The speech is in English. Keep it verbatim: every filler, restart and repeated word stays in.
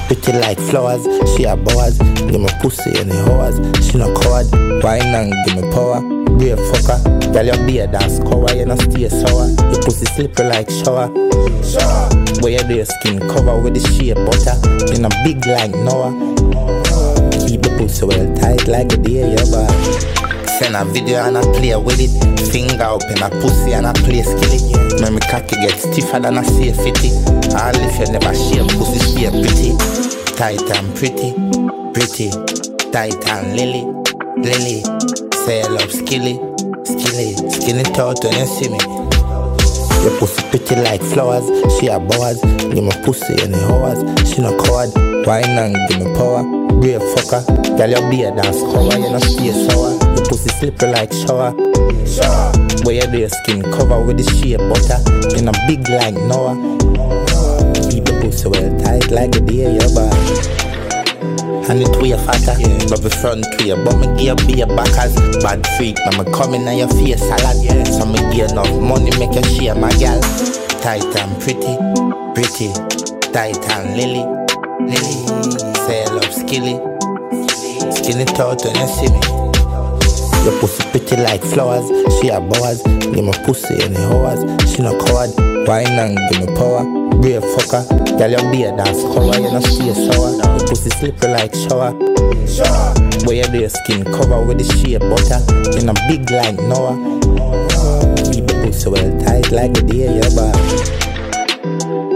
pretty like flowers. She a boaz, give me pussy any hours. She no coward, wine and give me power. Brave fucker, girl your beard and cover. You no stay sour, your pussy slippery like shower. Where you do your skin cover with the shea butter. In a big like Noah. Keep the pussy well tight like a deer your body. Send a video and I play with it. Finger up in a pussy and I play skilly. Make me cocky get stiffer than a safe fitty. All if you never share pussy stay pretty. Tight and pretty, pretty. Tight and lily, lily. Say I love skilly, skilly. Skinny taut when you see me. Your pussy pretty like flowers. She a boaz, give me pussy any hours. She no coward, wine and give me power. Brave fucker, girl your beard and cover. You no stay sour, your pussy slippery like shower. Where you do your skin cover with the shea butter. In a big like Noah. Keep the pussy well tight like a deer your body. And it way fatter, yeah. But the front way, but me give be a backers. Bad freak, now me coming on your face salad, yeah. So me give enough money make you share my gal. Tight and pretty, pretty. Tight and lily, lily. Say I love skilly, skinny taut when you see me. Your pussy pretty like flowers. She a boaz, give me pussy any hours. She no coward, wine and give me power. Brave fucker, girl your beard and cover. You no stay sour, your pussy slippery like shower. Where you do your skin cover with the shea butter. In a big like Noah. Keep the pussy well tight like a deer your body.